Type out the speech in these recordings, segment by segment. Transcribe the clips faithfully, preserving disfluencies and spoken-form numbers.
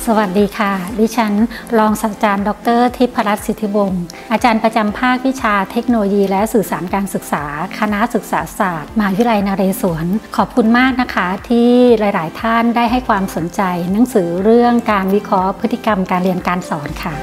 สวัสดีค่ะดิฉันรองศาสตราจารย์ดร.ทิพรัตน์สิทธิวงศ์อาจารย์ประจำภาควิชาเทคโนโลยีและสื่อสารการศึกษาคณะศึกษาศาสตร์มหาวิทยาลัยนเรศวรขอบคุณมากนะคะที่หลายๆท่านได้ให้ความสนใจหนังสือเรื่องการวิเคราะห์พฤติกรรมการเรียนการสอนค่ะ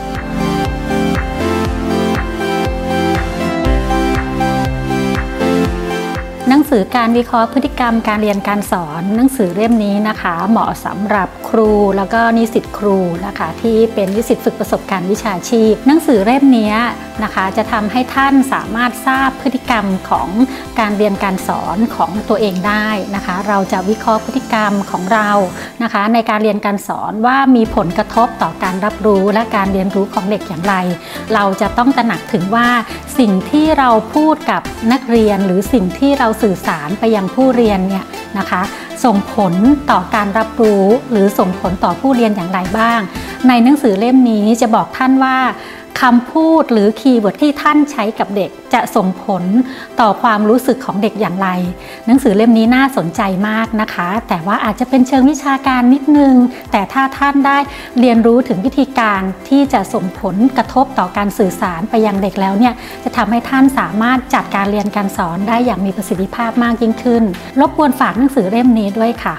หนังสือการวิเคราะห์พฤติกรรมการเรียนการสอนหนังสือเล่มนี้นะคะเหมาะสำหรับครูแล้วก็นิสิตครูนะคะที่เป็นนิสิตฝึกประสบการณ์วิชาชีพหนังสือเล่มนี้นะคะจะทำให้ท่านสามารถทราบพฤติกรรมของการเรียนการสอนของตัวเองได้นะคะเราจะวิเคราะห์พฤติกรรมของเรานะคะในการเรียนการสอนว่ามีผลกระทบต่อการรับรู้และการเรียนรู้ของเด็กอย่างไรเราจะต้องตระหนักถึงว่าสิ่งที่เราพูดกับนักเรียนหรือสิ่งที่เราสื่อสารไปยังผู้เรียนเนี่ยนะคะส่งผลต่อการรับรู้หรือส่งผลต่อผู้เรียนอย่างไรบ้างในหนังสือเล่มนี้จะบอกท่านว่าคำพูดหรือคีย์เวิร์ดที่ท่านใช้กับเด็กจะส่งผลต่อความรู้สึกของเด็กอย่างไรหนังสือเล่มนี้น่าสนใจมากนะคะแต่ว่าอาจจะเป็นเชิงวิชาการนิดนึงแต่ถ้าท่านได้เรียนรู้ถึงวิธีการที่จะส่งผลกระทบต่อการสื่อสารไปยังเด็กแล้วเนี่ยจะทำให้ท่านสามารถจัดการเรียนการสอนได้อย่างมีประสิทธิภาพมากยิ่งขึ้นรบกวนฝากหนังสือเล่มนี้ด้วยค่ะ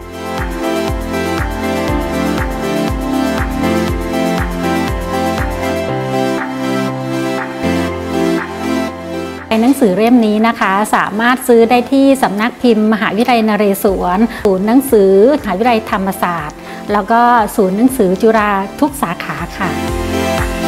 หนังสือเล่มนี้นะคะสามารถซื้อได้ที่สำนักพิมพ์มหาวิทยาลัยนเรศวรศูนย์หนังสือมหาวิทยาลัยธรรมศาสตร์แล้วก็ศูนย์หนังสือจุฬาทุกสาขาค่ะ